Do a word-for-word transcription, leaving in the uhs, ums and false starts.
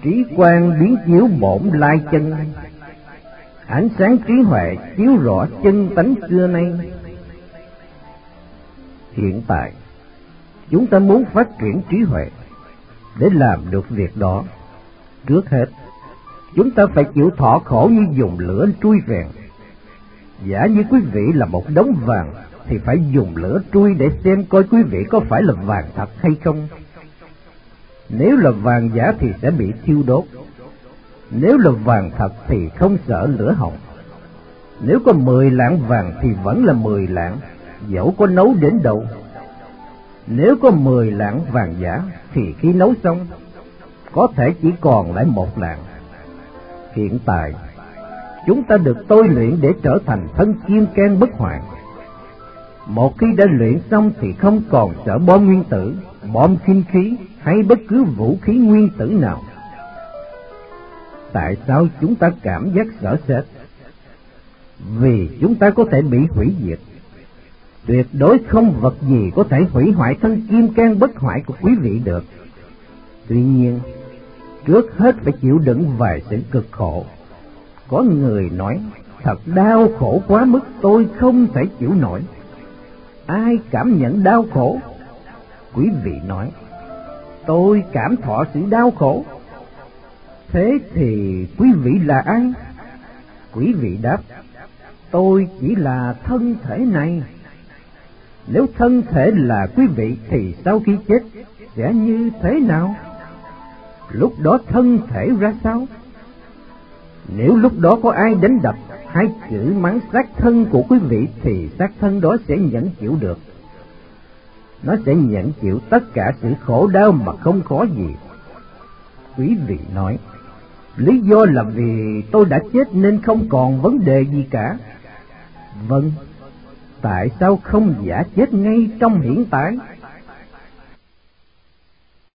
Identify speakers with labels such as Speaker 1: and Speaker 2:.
Speaker 1: Trí quang biến chiếu bổn lai chân, ánh sáng trí huệ chiếu rõ chân tánh xưa nay. Hiện tại, chúng ta muốn phát triển trí huệ. Để làm được việc đó, trước hết, chúng ta phải chịu thọ khổ như dùng lửa trui rèn. Giả như quý vị là một đống vàng, thì phải dùng lửa trui để xem coi quý vị có phải là vàng thật hay không. Nếu là vàng giả thì sẽ bị thiêu đốt. Nếu là vàng thật thì không sợ lửa hồng. Nếu có mười lạng vàng thì vẫn là mười lạng, dẫu có nấu đến đâu. Nếu có mười lạng vàng giả thì khi nấu xong, có thể chỉ còn lại một lạng. Hiện tại, chúng ta được tôi luyện để trở thành thân kiên can bất hoại. Một khi đã luyện xong thì không còn sợ bom nguyên tử, bom kim khí hay bất cứ vũ khí nguyên tử nào. Tại sao chúng ta cảm giác sợ sệt? Vì chúng ta có thể bị hủy diệt. Tuyệt đối không vật gì có thể hủy hoại thân kim can bất hoại của quý vị được. Tuy nhiên, trước hết phải chịu đựng vài sự cực khổ. Có người nói, thật đau khổ quá mức tôi không thể chịu nổi. Ai cảm nhận đau khổ? Quý vị nói, tôi cảm thọ sự đau khổ. Thế thì quý vị là ai? Quý vị đáp, tôi chỉ là thân thể này. Nếu thân thể là quý vị thì sau khi chết sẽ như thế nào? Lúc đó thân thể ra sao? Nếu lúc đó có ai đánh đập hay chửi mắng xác thân của quý vị thì xác thân đó sẽ nhẫn chịu được. Nó sẽ nhẫn chịu tất cả sự khổ đau mà không khó gì. Quý vị nói, lý do là vì tôi đã chết nên không còn vấn đề gì cả. Vâng, tại sao không giả chết ngay trong hiện tại?